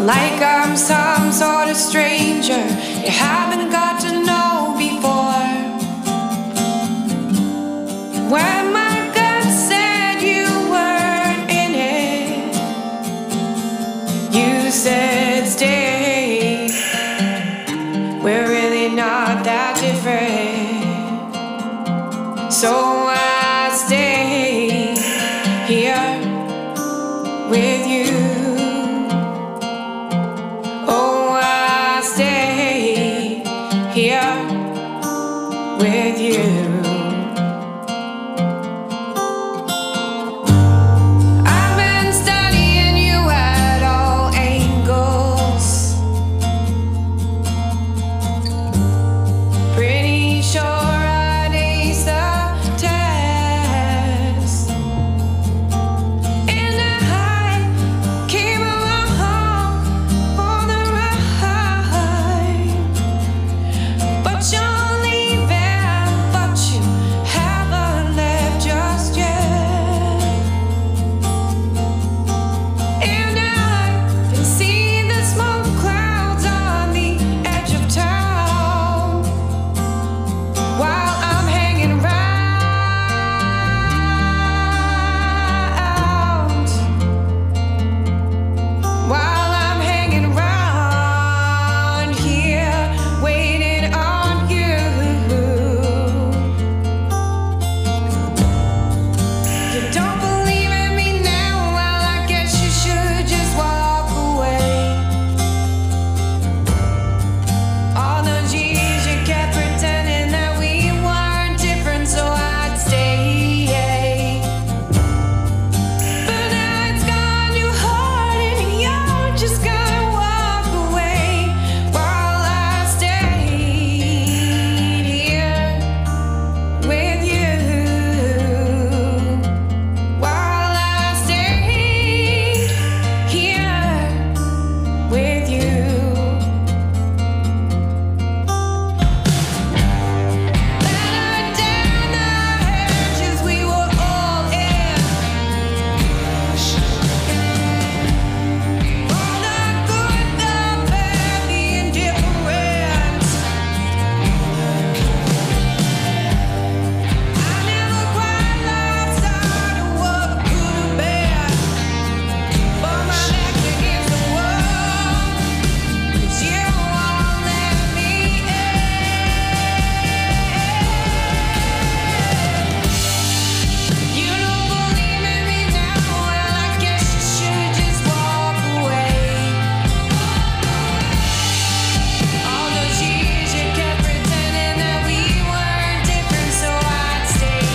like I'm some sort of stranger you haven't got to know before. When my gut said you weren't in it, you said stay. We're really not that different, so I stay here with you. Oh, I stay here with you. I've been studying you at all angles. Pretty sure I'd ace the test. And I came along for the ride. But you're leaving, but you haven't left just yet. And I can see the smoke clouds on the edge of town while I'm hanging round. While I'm hanging round here, waiting on you. You don't believe in me now? Well, I guess you should just walk away. All those years you kept pretending that we weren't different, so I'd stay. But now it's gone too hard and you're just gonna walk away while I stayed here with you. While I stayed here with you. Better down the hedges we were all in. All the good, the bad, the indifferent. I never quite lost sight of what could have been, but my back's against the wall, 'cause you won't let me in. You don't believe in me now? Well, I guess you should just walk away. All those years you kept pretending that we weren't different, so I'd stay.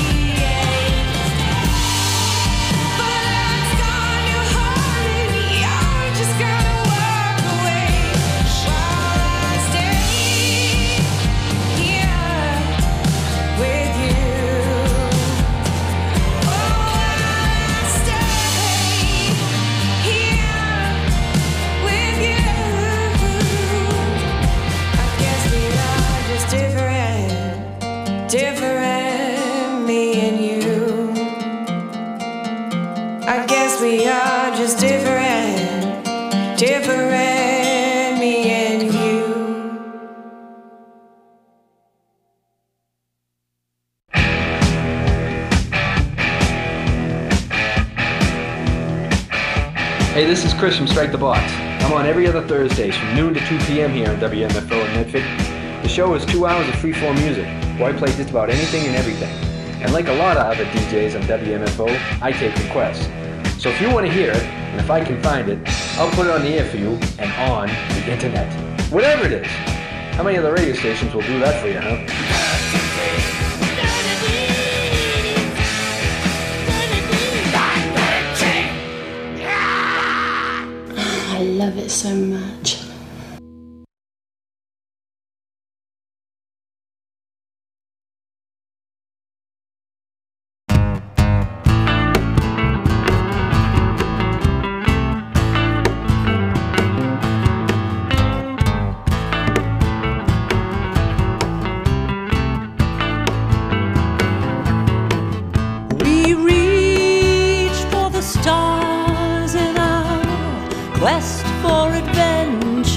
But it's gone too hard and you're just gonna walk away while I stay here with you. Oh, I stay here with you. I guess we are just different, me and you. I guess we are just different, me and you. Hey, this is Chris from Strike the Box. I'm on every other Thursdays from noon to 2 p.m. here on WMFO in Medford. The show is 2 hours of free-form music, where I play just about anything and everything. And like a lot of other DJs on WMFO, I take requests. So if you want to hear it, and if I can find it, I'll put it on the air for you and on the internet. Whatever it is. How many other radio stations will do that for you, huh? I love it so much. quest for adventure.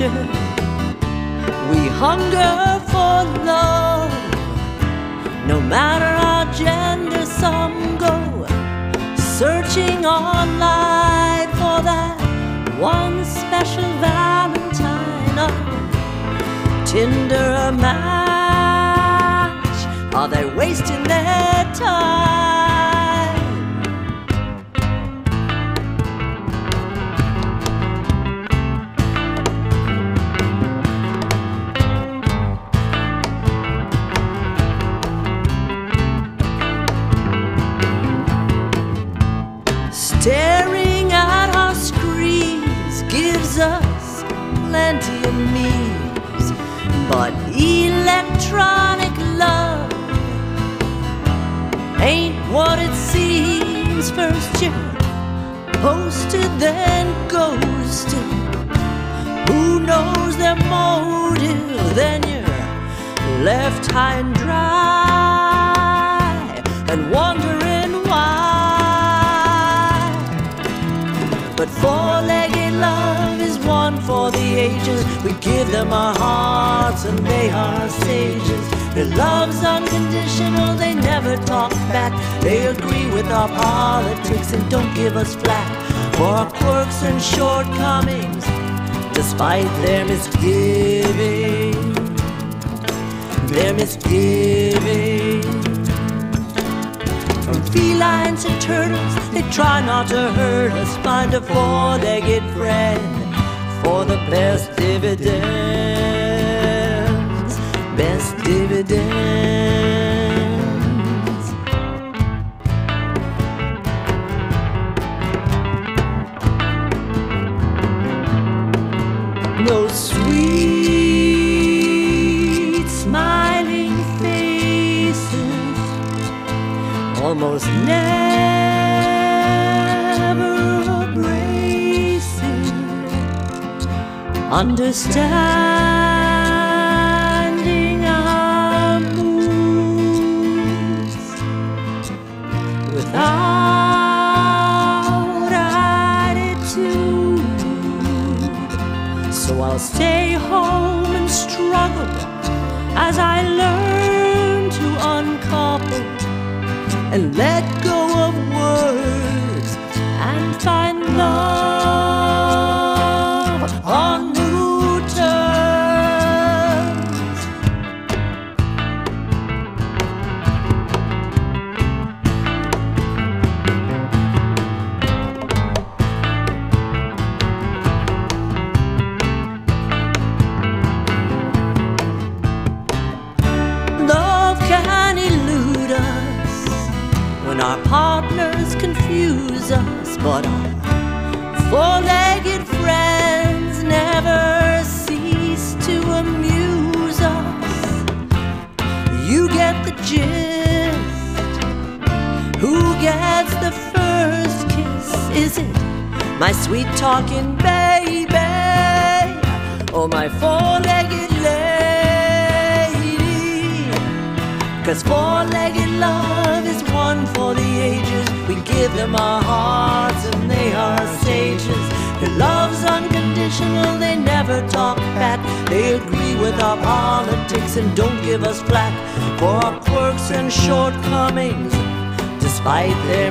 stranger. We hunger for love. No matter our gender, some go searching online for that one special Valentine. A Tinder, a match. Are they wasting their time? Staring at our screens gives us plenty of memes, but electronic love ain't what it seems. First you're posted, then ghosted. Who knows their motive? Then you're left high and dry and wondering why. But four-legged love is one for the ages. We give them our hearts and they are sages. Their love's unconditional, they never talk back. They agree with our politics and don't give us flack for our quirks and shortcomings, despite their misgiving. Their misgiving. From felines and turtles, they try not to hurt us. Find a four-legged friend for the best dividends. Best dividends. No sweet smiling faces, almost never abrasive, understanding our moods without attitude. So I'll stay home and struggle as I learn to uncouple and let go of words and find love on new terms. Love can elude us when our partners confuse us, but our four-legged friends never cease to amuse us. You get the gist. Who gets the first kiss? Is it my sweet talking baby or my four-legged lady? 'Cause four-legged love is one for the ages. We give them our hearts and they are sages. Their love's unconditional, they never talk back. They agree with our politics and don't give us flack for our quirks and shortcomings, despite their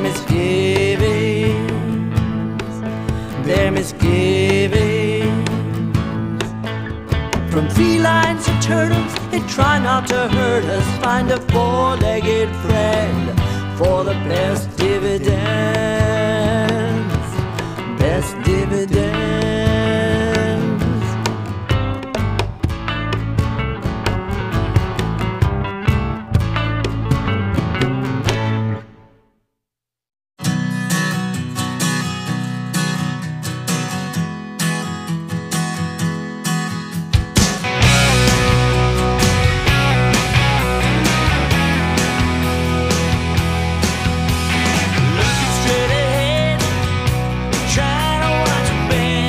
misgivings. Their misgivings. From felines to turtles, they try not to hurt us. Find a four-legged friend for the best dividends. Best dividends. Looking straight ahead, trying to watch a band.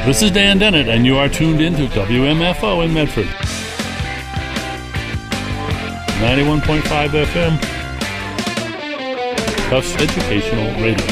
This is Dan Dennett, and you are tuned into WMFO in Medford. 91.5 FM. Tufts Educational Radio.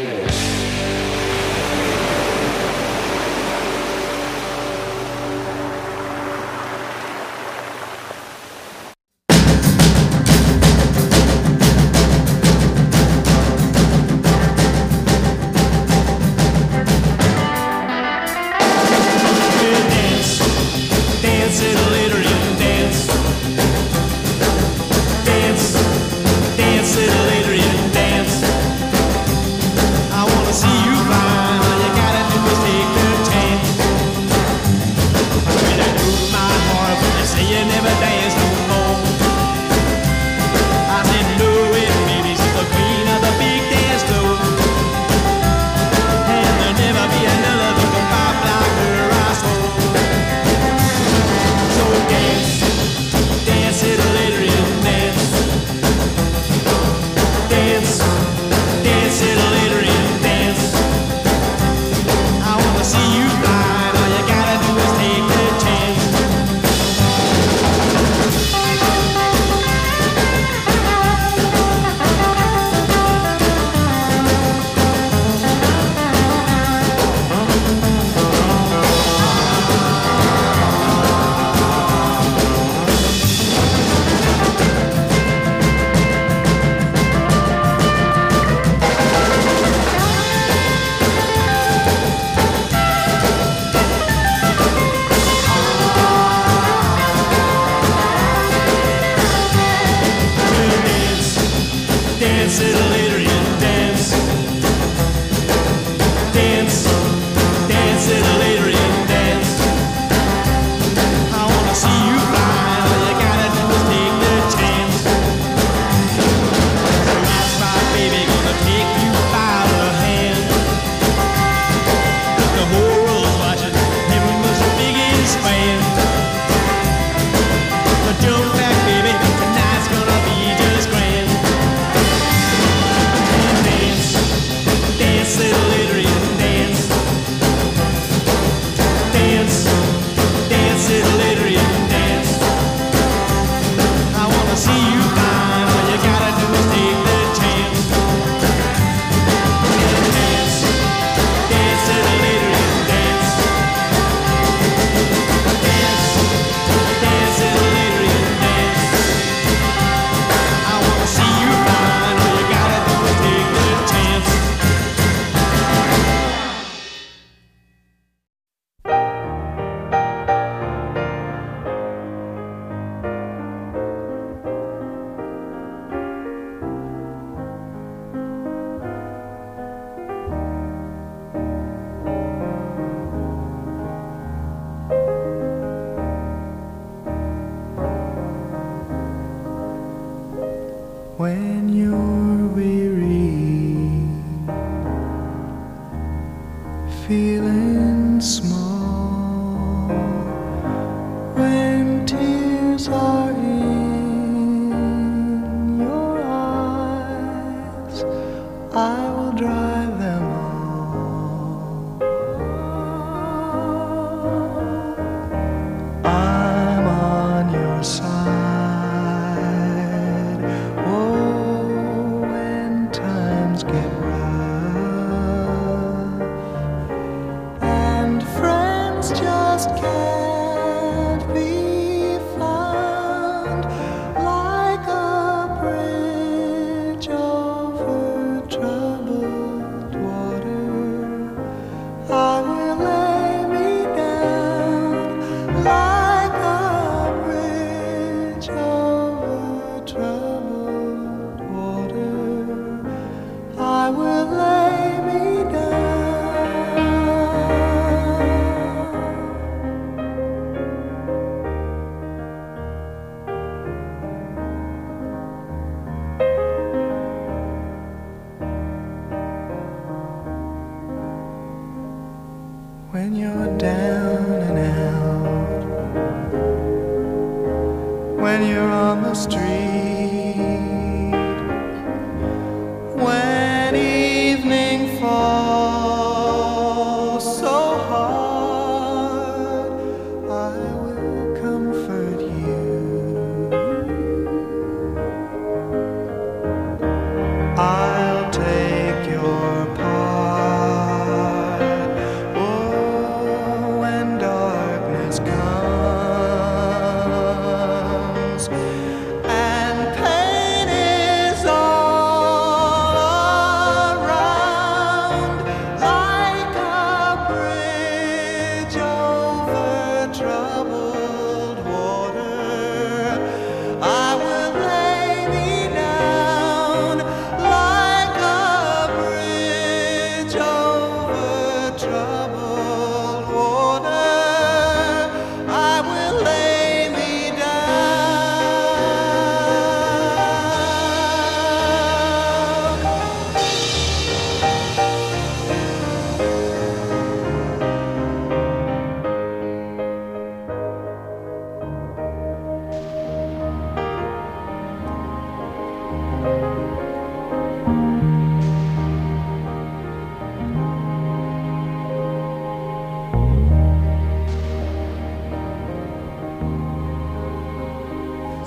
When you're weary, feeling small, when tears are in your eyes, I will dry them all. I'm on your side. Get rough, and friends just can't be found like a bridge over troubled water. I will lay me down like a bridge over troubled water. I will lay me down. When you're down and out, when you're on the street, when evening falls so hard.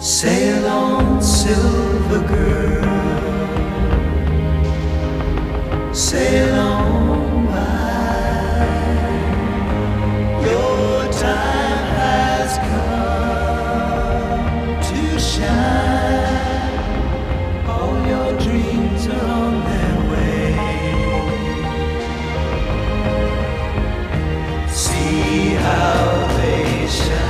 Sail on, silver girl, sail on by. Your time has come to shine. All your dreams are on their way. See how they shine.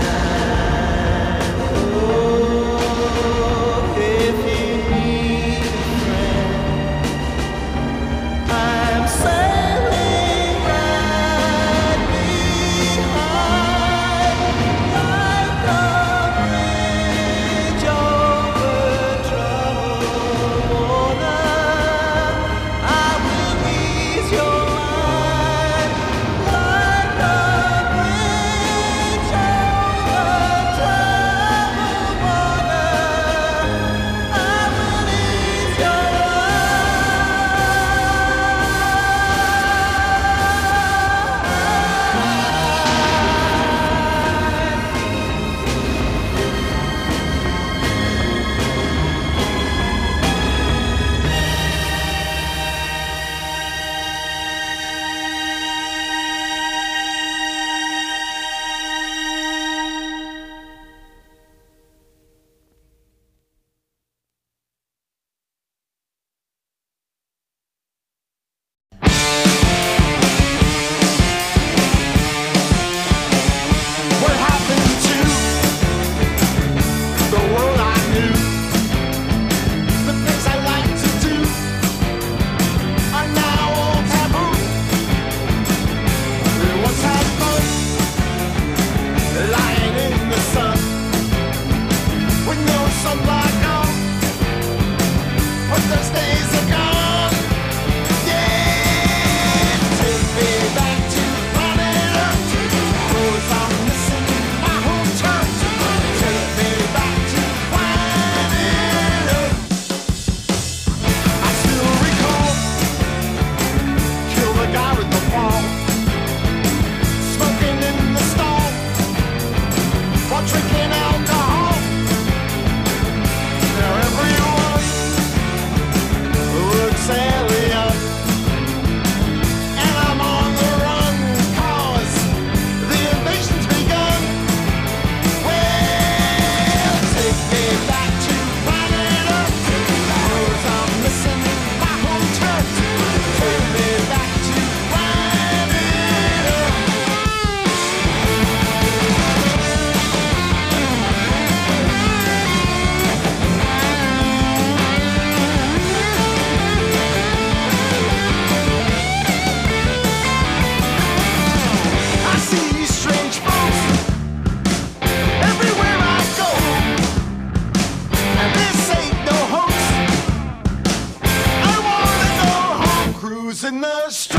In the strip,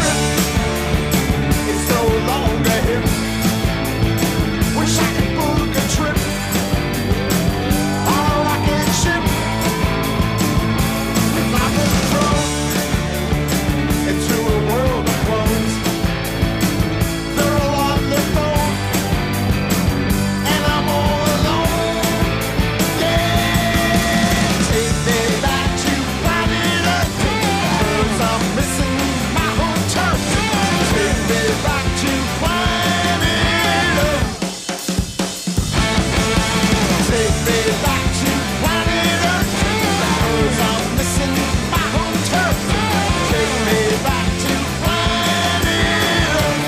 it's no longer hip. Wish I could book a trip on a rocket ship. If I was thrown into a world of clones, they're all on their phone, and I'm all alone. Yeah, take me back to planet Earth, 'cause I'm missing. Take me back to planet Earth. Take me back to planet Earth, 'cause I'm missing my home turf. Take me back to planet Earth.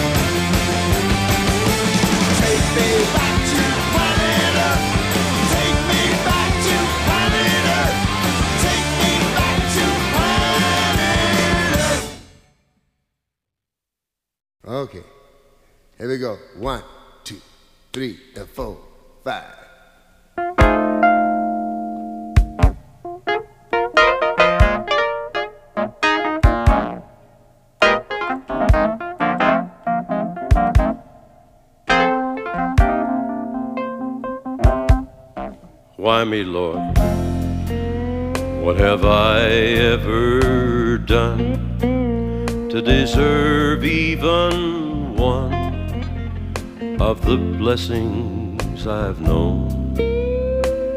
Take me back to planet Earth. Take me back to planet Earth. Take me back to planet Earth. Okay, here we go. 1, 2, 3, and 4, 5. Why me, Lord? What have I ever done to deserve even one of the blessings I've known?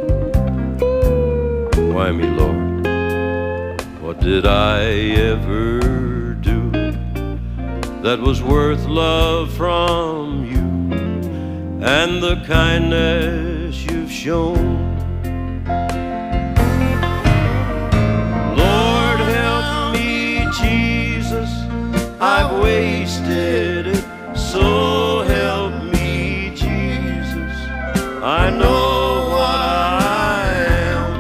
Why me, Lord? What did I ever do that was worth love from you and the kindness you've shown? Lord, help me, Jesus, I've wasted it, so help me, Jesus. I know what I am,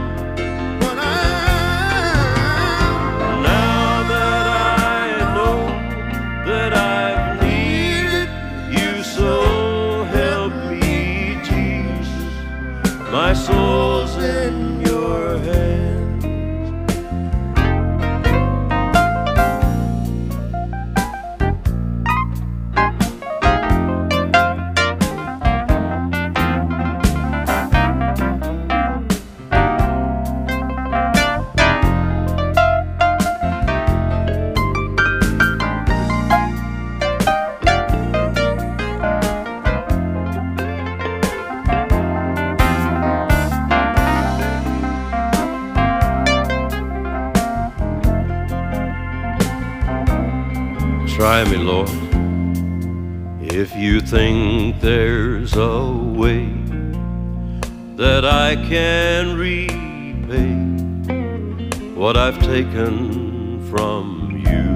now that I know that I've needed you, so help me, Jesus. My soul's in your hands. Try me, Lord, if you think there's a way that I can repay what I've taken from you.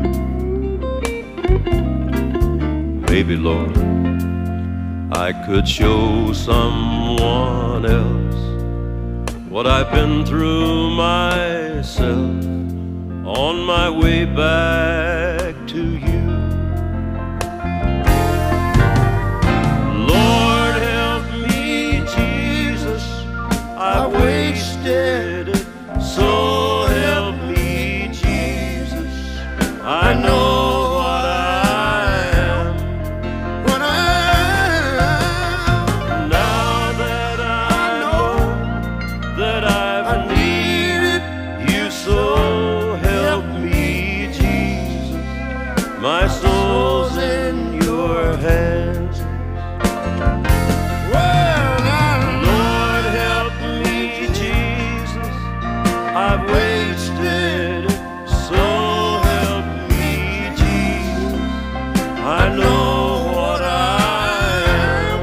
Maybe, Lord, I could show someone else what I've been through myself on my way back to you. Lord, help me, Jesus, I wasted it, so help me, Jesus. I know what I am, now that I know that I've needed you, so help me, Jesus. My soul's in your hands. Lord, help me, Jesus, I've wasted it, so help me, Jesus. I know what I am,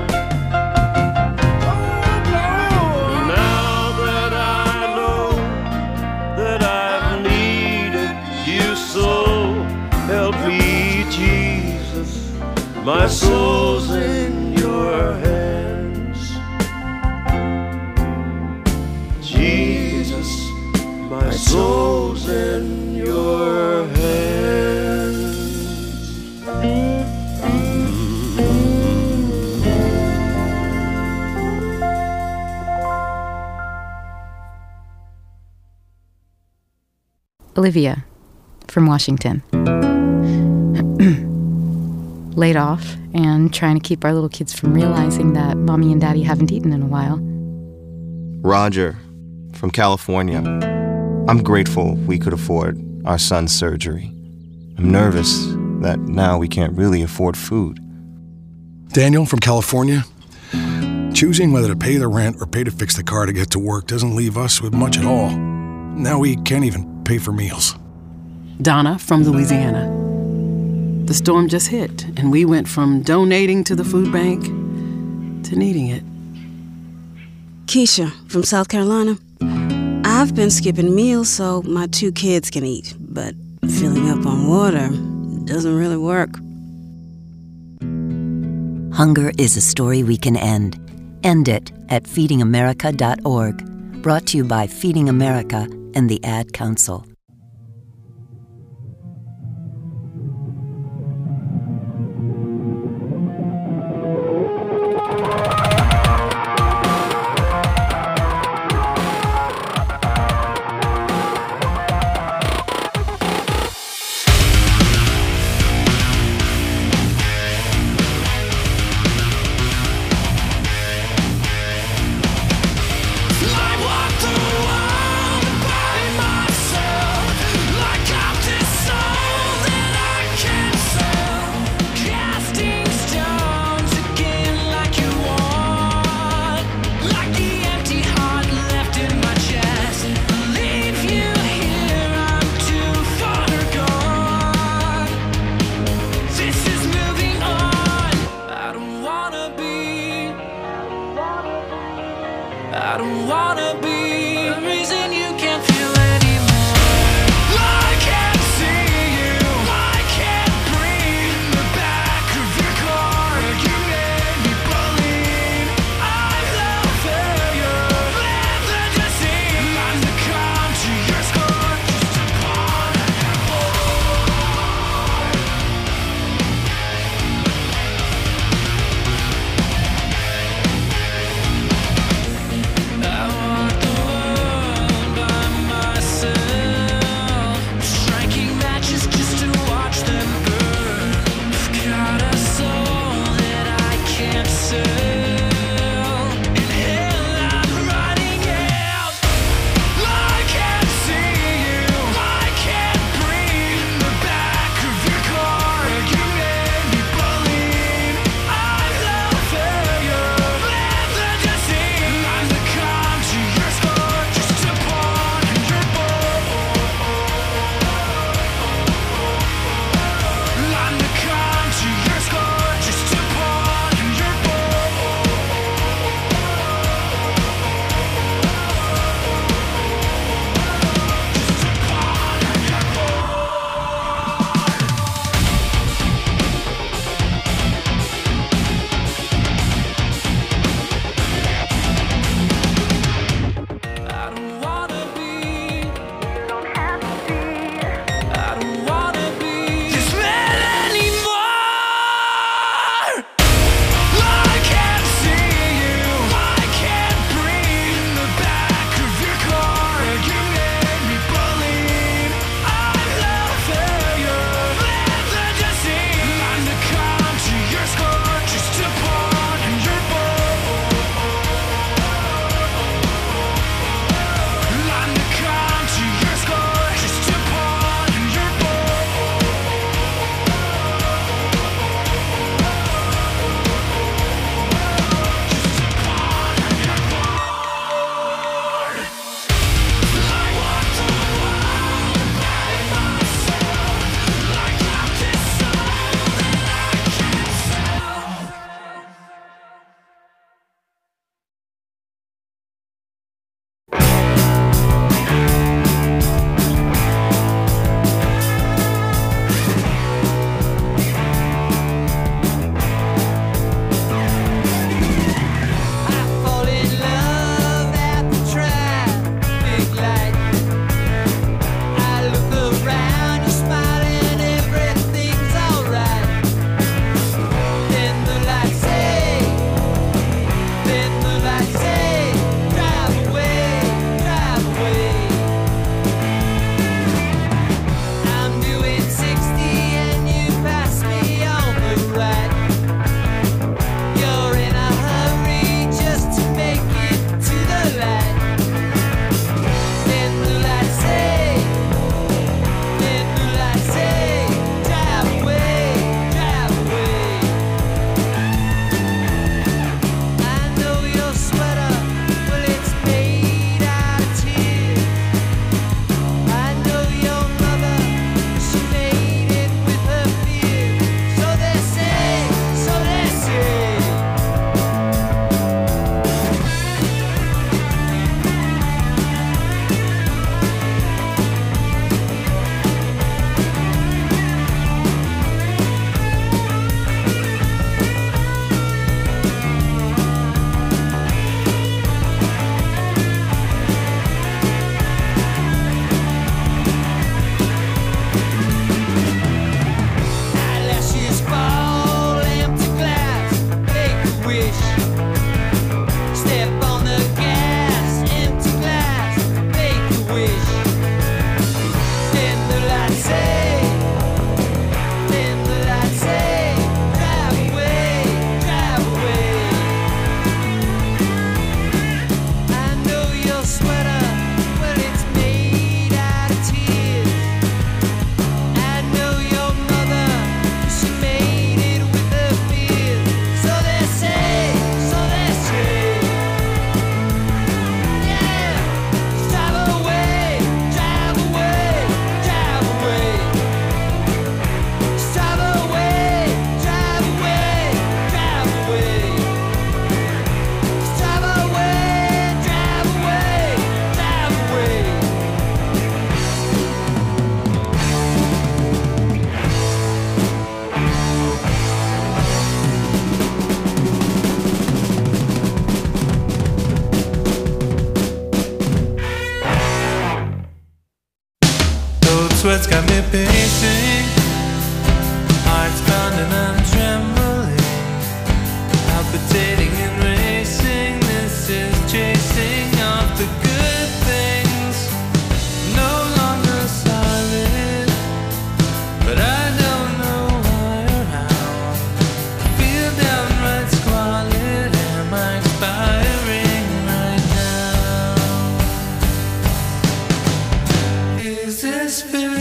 now that I know that I've needed you, so help me, Jesus. My soul's in your hands. Jesus, my soul's in your hands. Olivia from Washington. Laid off and trying to keep our little kids from realizing that mommy and daddy haven't eaten in a while. Roger from California. I'm grateful we could afford our son's surgery. I'm nervous that now we can't really afford food. Daniel from California. Choosing whether to pay the rent or pay to fix the car to get to work doesn't leave us with much at all. Now we can't even pay for meals. Donna from Louisiana. The storm just hit, and we went from donating to the food bank to needing it. Keisha from South Carolina. I've been skipping meals so my 2 kids can eat, but filling up on water doesn't really work. Hunger is a story we can end. End it at feedingamerica.org. Brought to you by Feeding America and the Ad Council. I walk through the world and find myself. I don't wanna be the reason you can't feel anymore. I can't see you, I can't breathe. In the back of your car, you made me believe I'm the failure, live the deceit. I'm the con to your score, just a pawn in your I want the Sweat's got me pacing, heart's pounding and trembling, palpitating and racing. This is chasing off the good things, no longer solid, but I don't know why or how. I feel downright squalid. Am I expiring right now? Is this physical?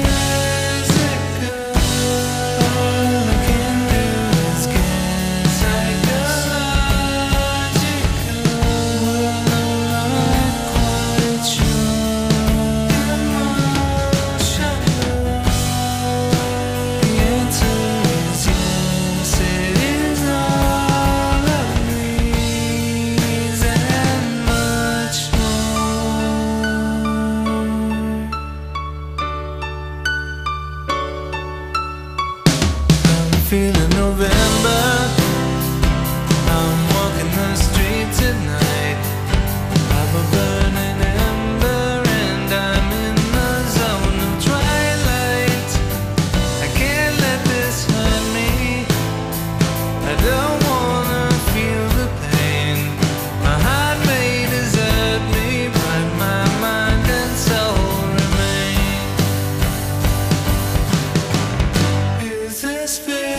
Feeling November, I'm walking the streets at night. I'm a burning ember and I'm in the zone of twilight. I can't let this hurt me, I don't wanna feel the pain. My heart may desert me, but my mind and soul remain. Is this fair?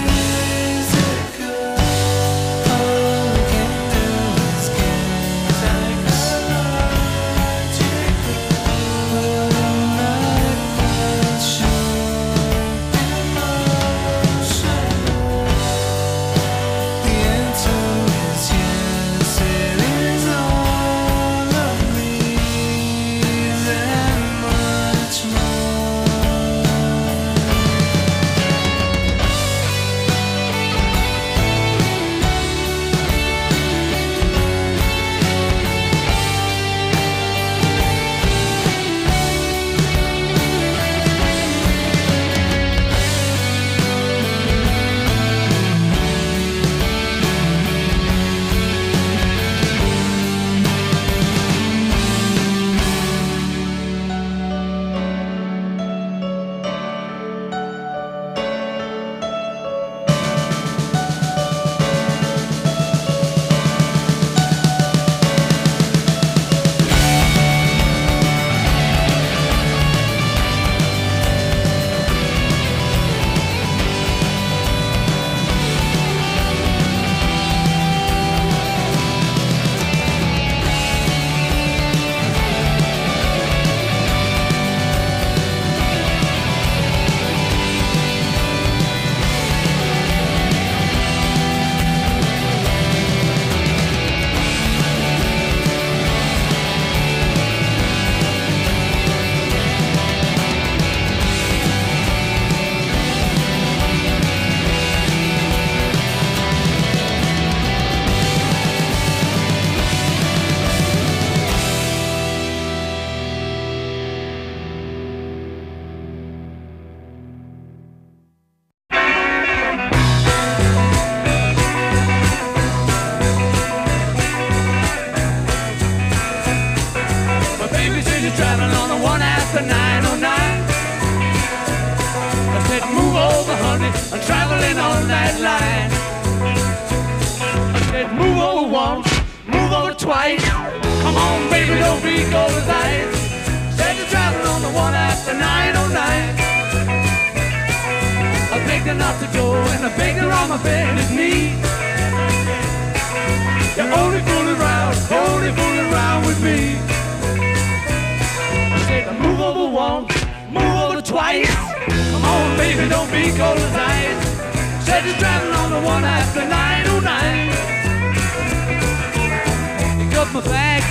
Driving on the one after 909. I said, move over, honey, I'm traveling on that line. I said, move over once, move over twice. Come on, baby, don't be cold as ice. Said you're driving on the one after 909. I begged her not to go, and I begged her on my bended knee. You're only fooling around with me. Move over once, move over twice. Come on, baby, don't be cold as ice. Said you're driving on the one after 909. Pick up my bags,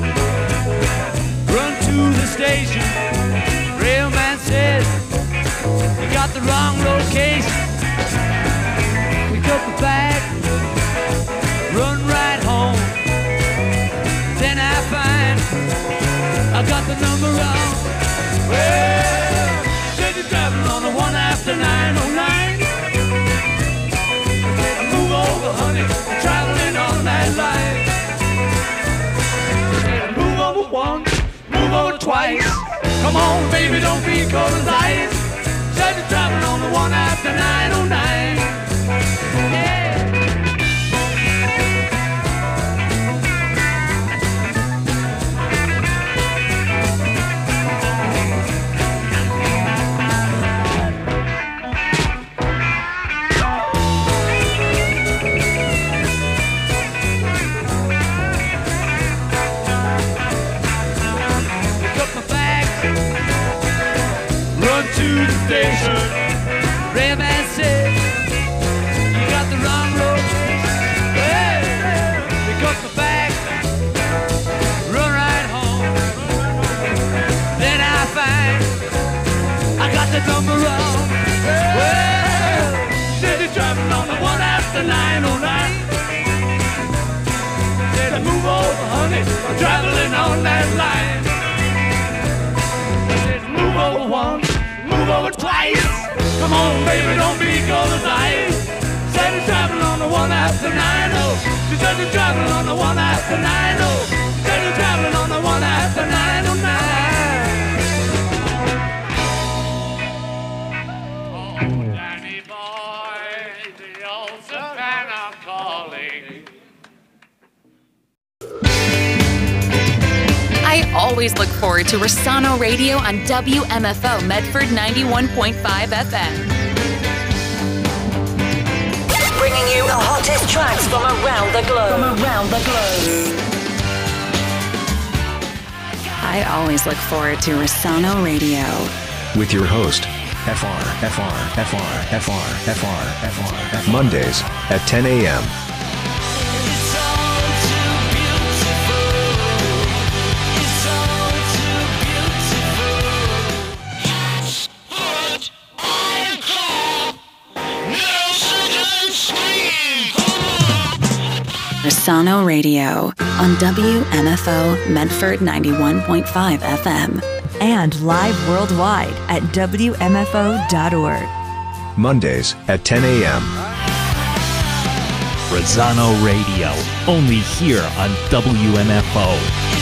run to the station. Railman said you got the wrong location. Pick up the bag, run right home. Then I find I got the number wrong. Well, said you're driving on the one after 909. Move over, honey, I'm traveling on that line. Said move over once, move over twice. Come on, baby, don't be cold as ice. said you're traveling on the one after 909. Yeah. To the station, Rayman said, you got the wrong road. Hey, pick up the bag, run right home. Then I find I got the number wrong. Well, said you're traveling on the one after 909. Said move over, honey, I'm traveling on that line. I said move over one. Move over twice. Come on, baby, don't be cold as ice. Said you're traveling on the one after 9-0. She said you're traveling on the one after 9-0. Said you're traveling on the one after 909. Oh, Danny boy, the old Savannah calling. I always look forward to Rossano Radio on WMFO Medford 91.5 FM. Bringing you the hottest tracks from around the globe. I always look forward to Rossano Radio. With your host, FR. Mondays at 10 a.m. Rossano Radio on WMFO Medford 91.5 FM. And live worldwide at WMFO.org. Mondays at 10 a.m. Rossano Radio, only here on WMFO.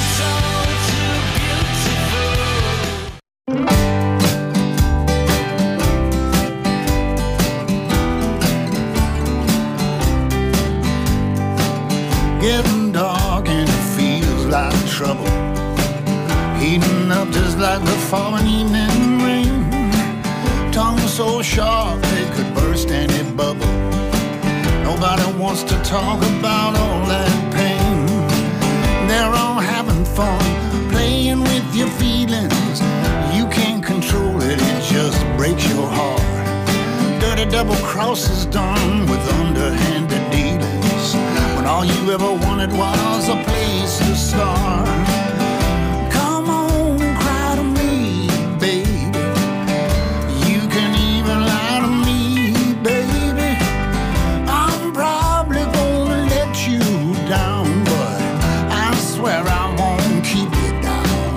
Getting dark and it feels like trouble. Heating up just like the falling evening rain. Tongue so sharp they could burst any bubble. Nobody wants to talk about all that pain. They're all having fun, playing with your feelings. You can't control it, it just breaks your heart. Dirty double crosses done with underhanded dealings, when all you ever wanted was a place to start. Come on, cry to me, baby. You can even lie to me, baby. I'm probably gonna let you down, but I swear I won't keep you down.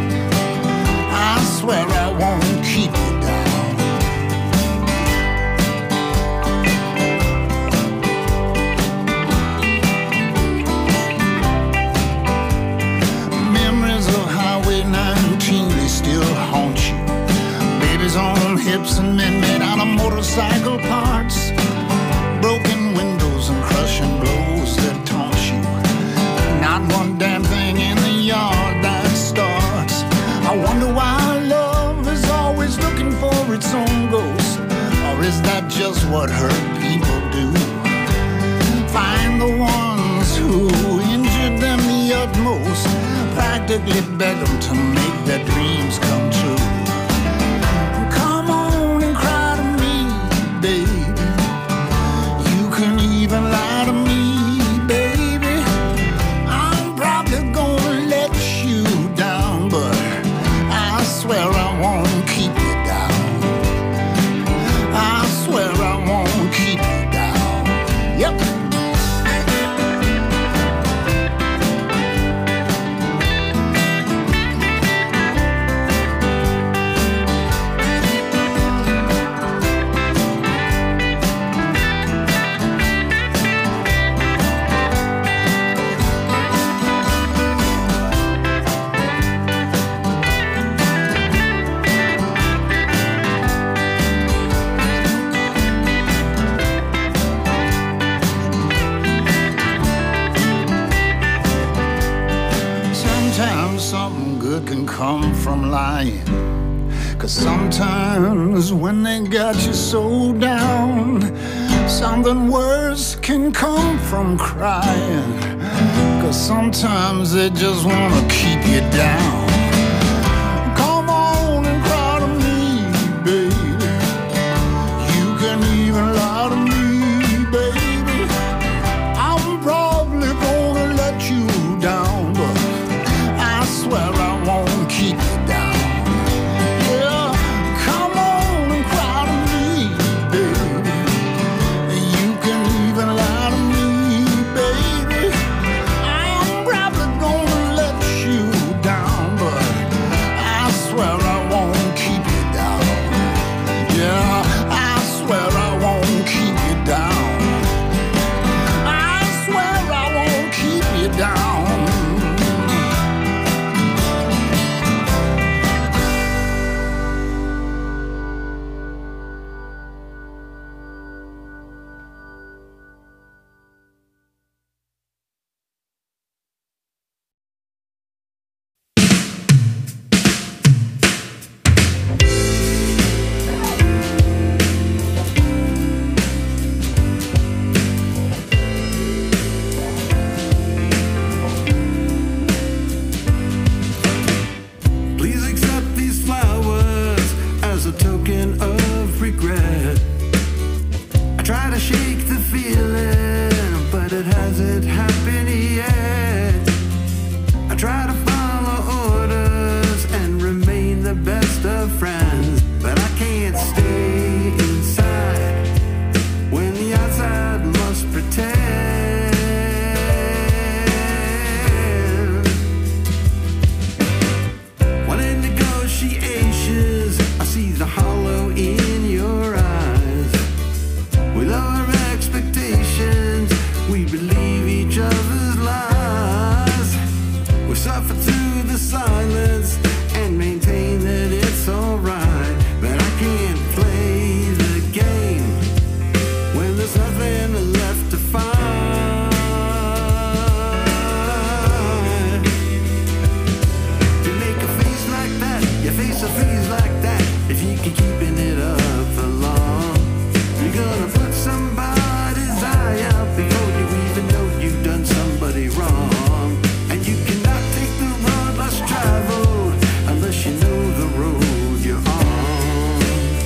I swear I won't keep you down. On hips and men made out of motorcycle parts, broken windows and crushing blows that taunt you. Not one damn thing in the yard that starts. I wonder why love is always looking for its own ghost, or is that just what hurt people do? Find the ones who injured them the utmost, practically beg them to make their dreams come true. Even lie to me, baby. I'm probably gonna let you down, but I swear I won't keep you down. I swear I won't keep you down. Yep. something good can come from lying. 'Cause sometimes when they got you so down, something worse can come from crying. 'Cause sometimes they just wanna keep you down. Come on and cry to me, baby. You can even lie to me, baby. I'm probably gonna let you down, but I swear I won't keep you down. Yeah, come on and cry to me, baby. You can even lie to me, baby. I'm probably gonna let you down, but I swear I won't keep you down. Yeah, I swear I won't keep you down. I swear I won't keep you down. Please accept these flowers as a token of regret. I try to shake the feeling, but it hasn't happened yet. I try to follow orders and remain the best of friends, but I can't stay inside when the outside must pretend. When in negotiations, I see the hollow in your eyes. We lower expectations, we believe each other's lies. We suffer through the silence and maintain that it's alright. But I can't play the game when there's nothing left to find. You make a face like that, you face a face like that. If you keep keeping it up for long, you're gonna put somebody's eye out before you even know you've done somebody wrong. And you cannot take the road less traveled unless you know the road you're on.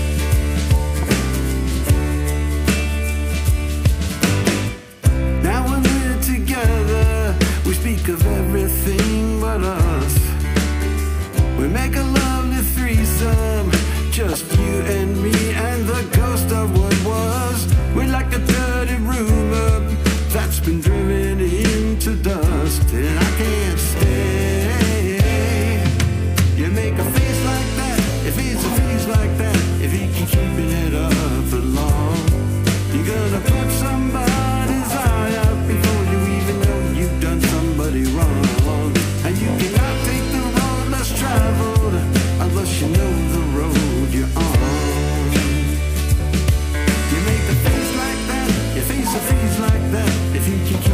Now when we're together, we speak of everything but us. We make a lovely threesome, just you and me and the ghost of what was. We're like a dirty rumor that's been driven into dust, and I can't stay. You make a face like that, if it's a face like that, if you keep keeping it up for long, you're gonna put somebody's eye out before you even know you've done somebody wrong. And you cannot take the road less traveled unless you know the road you're on. You make a face like that, you face a face like that, if you keep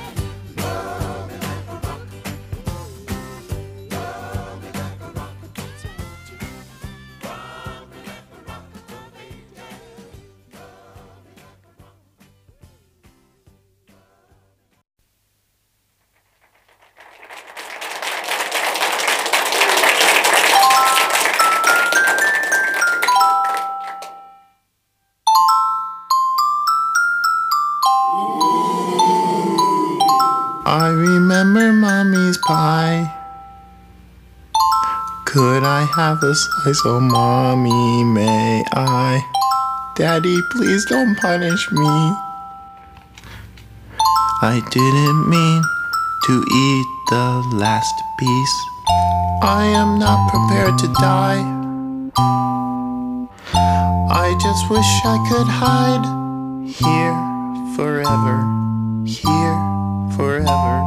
I remember Mommy's pie. Could I have a slice? Oh, Mommy, may I? Daddy, please don't punish me. I didn't mean to eat the last piece. I am not prepared to die. I just wish I could hide here forever. Here forever.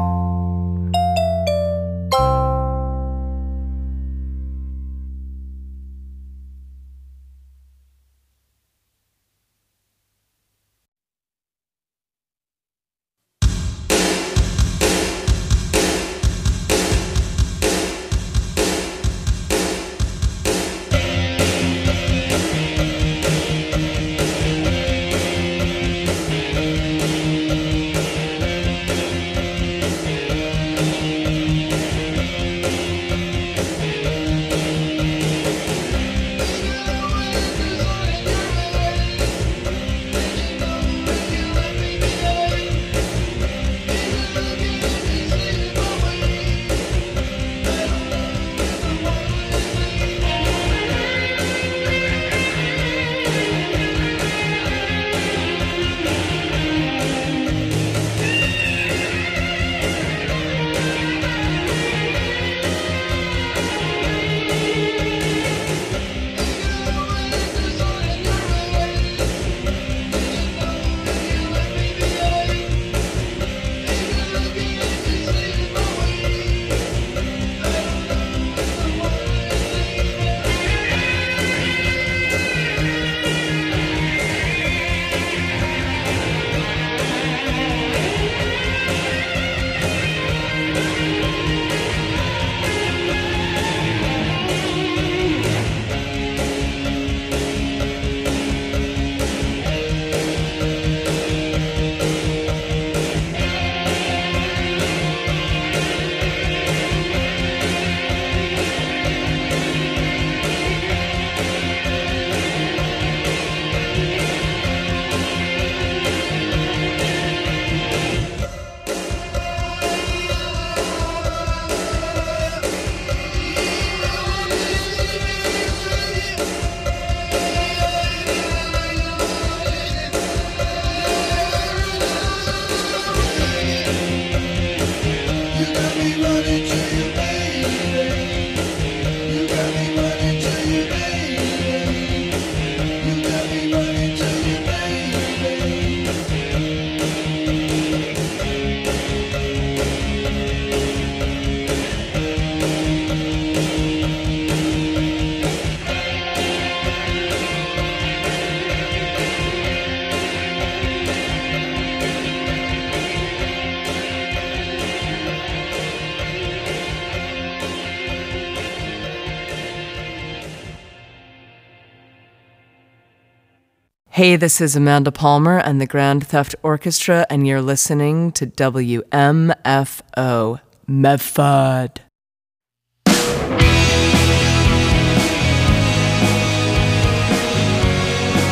Hey, this is Amanda Palmer and the Grand Theft Orchestra, and you're listening to WMFO Medford.